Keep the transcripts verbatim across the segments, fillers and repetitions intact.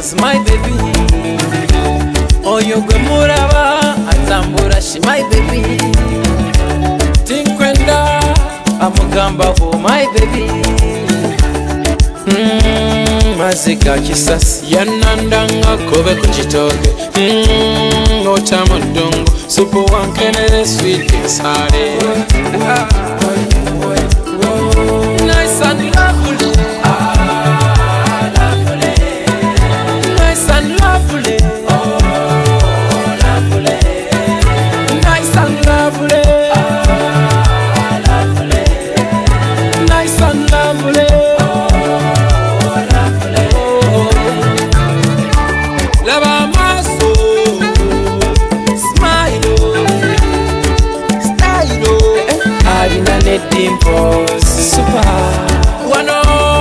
That's my baby. Oyo gwe muraba atambula she my baby. Tinkwenda amugamba for my baby. Mm, mazika kisasi yanandanga kobe kuchitoke. Mm, otamodongo supo wankenere sweet sare. Nice and lovely. Ah, lovely. Nice and lovely. Oh, lovely. Nice and lovely. Ah, lovely. Nice and lovely. Dimples super wano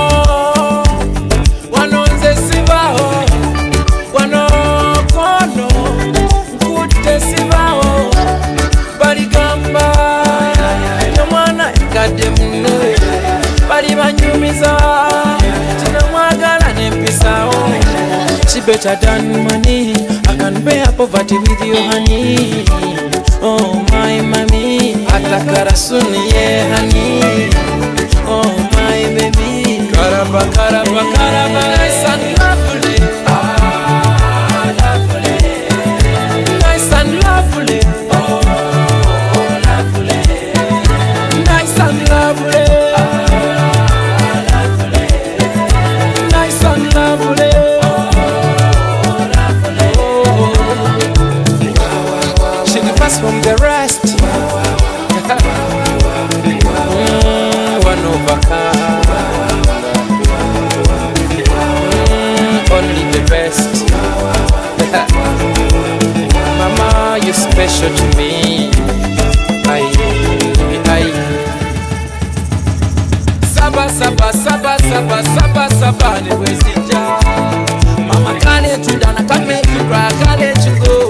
wano nze sibaho wano kono nkute sibaho baligamba yomwana ekadde muno bali banyumiza tinamwagala nempisaho. She better than money, I can bear poverty with you honey. Oh my mommy, atakara suni ye honey. Oh my baby, karaba karaba karaba. Nice and lovely. Ah, lovely. Nice and lovely. Oh, lovely. Nice and lovely. Ah, lovely. Nice and lovely. From the rest, mm, one of a kind, mm, only the best. Mama, you're special to me. I, I. Saba, saba, saba, saba, saba, saba, ne wesija. Mama, can't let you down, I can't make you cry, I can't let you go.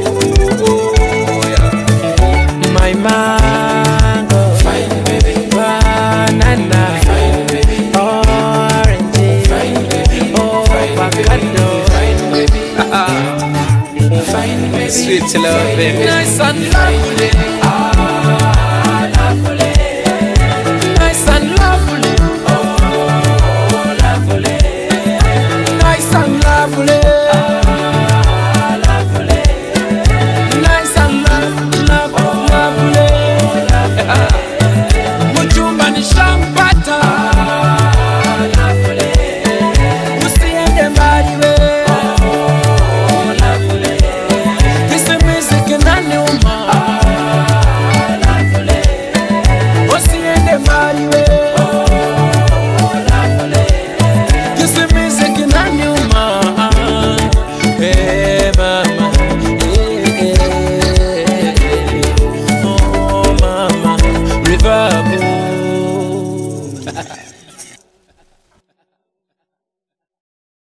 My mango, fine baby, banana, fine baby, orange, fine baby, oh avocado, fine baby, fine baby, sweet love baby, nice and lovely.